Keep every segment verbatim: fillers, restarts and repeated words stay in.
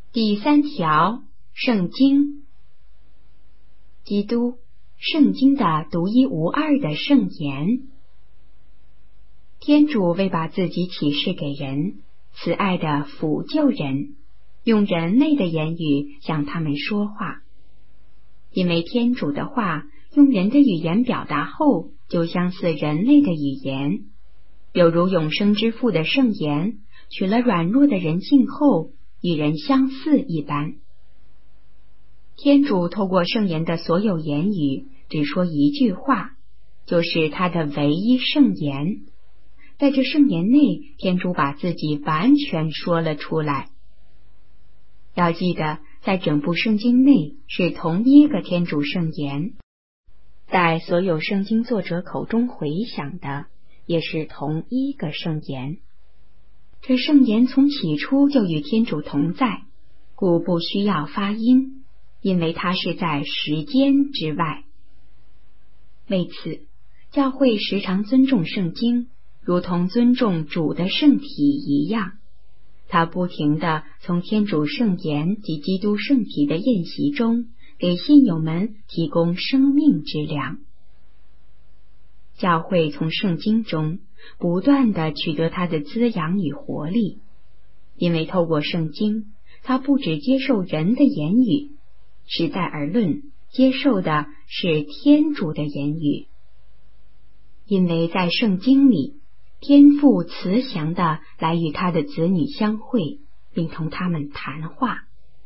第三条，圣经。基督，圣经的独一无二的圣言。天主为把自己启示给人，慈爱的抚救人，用人类的言语向他们说话。因为天主的话用人的语言表达后，就相似人类的语言，有如永生之父的圣言取了软弱的人性后，与人相似一般。天主透过圣言的所有言语，只说一句话，就是他的唯一圣言。在这圣言内，天主把自己完全说了出来。要记得，在整部圣经内是同一个天主圣言，在所有圣经作者口中回响的，也是同一个圣言。这圣言从起初就与天主同在，故不需要发音，因为它是在时间之外。为此，教会时常尊重圣经，如同尊重主的圣体一样。它不停地从天主圣言及基督圣体的宴席中，给信友们提供生命之粮。教会从圣经中不断地取得它的滋养与活力，因为透过圣经，它不只接受人的言语，实在而论，接受的是天主的言语。因为在圣经里，天父慈祥地来与他的子女相会，并同他们谈话。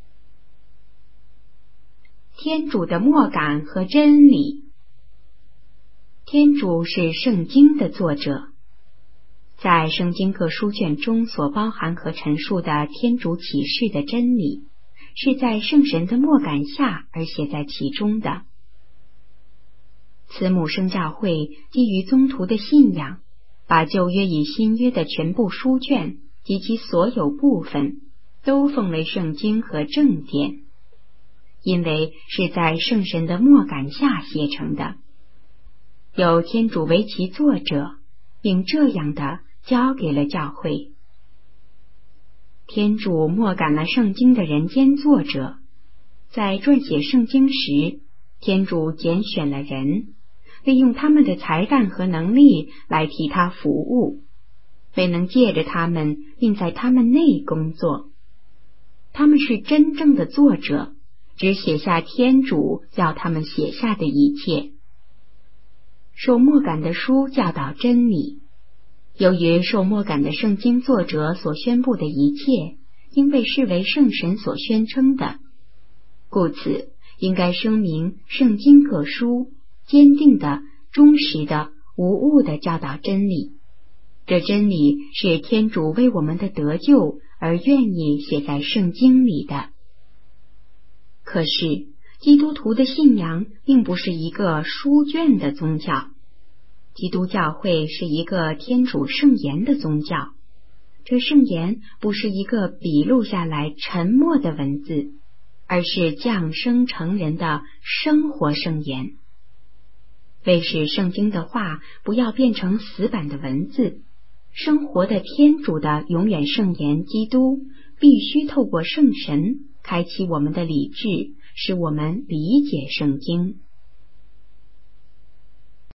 天主的默感和真理。天主是圣经的作者，在圣经各书卷中所包含和陈述的天主启示的真理，是在圣神的默感下而写在其中的。慈母圣教会基于宗徒的信仰，把旧约与新约的全部书卷及其所有部分都奉为圣经和正典，因为是在圣神的默感下写成的，有天主为其作者，并这样的交给了教会。天主默感了圣经的人间作者，在撰写圣经时，天主拣选了人，利用他们的才干和能力来替他服务，未能借着他们并在他们内工作。他们是真正的作者，只写下天主要他们写下的一切。受默感的书教导真理，由于受默感的圣经作者所宣布的一切应被视为圣神所宣称的，故此应该声明圣经各书坚定的、忠实的、无误的教导真理。这真理是天主为我们的得救而愿意写在圣经里的。可是，基督徒的信仰并不是一个书卷的宗教，基督教会是一个天主圣言的宗教。这圣言不是一个笔录下来沉默的文字，而是降生成人的生活圣言。为使圣经的话不要变成死板的文字，生活的天主的永远圣言基督必须透过圣神开启我们的理智，使我们理解圣经。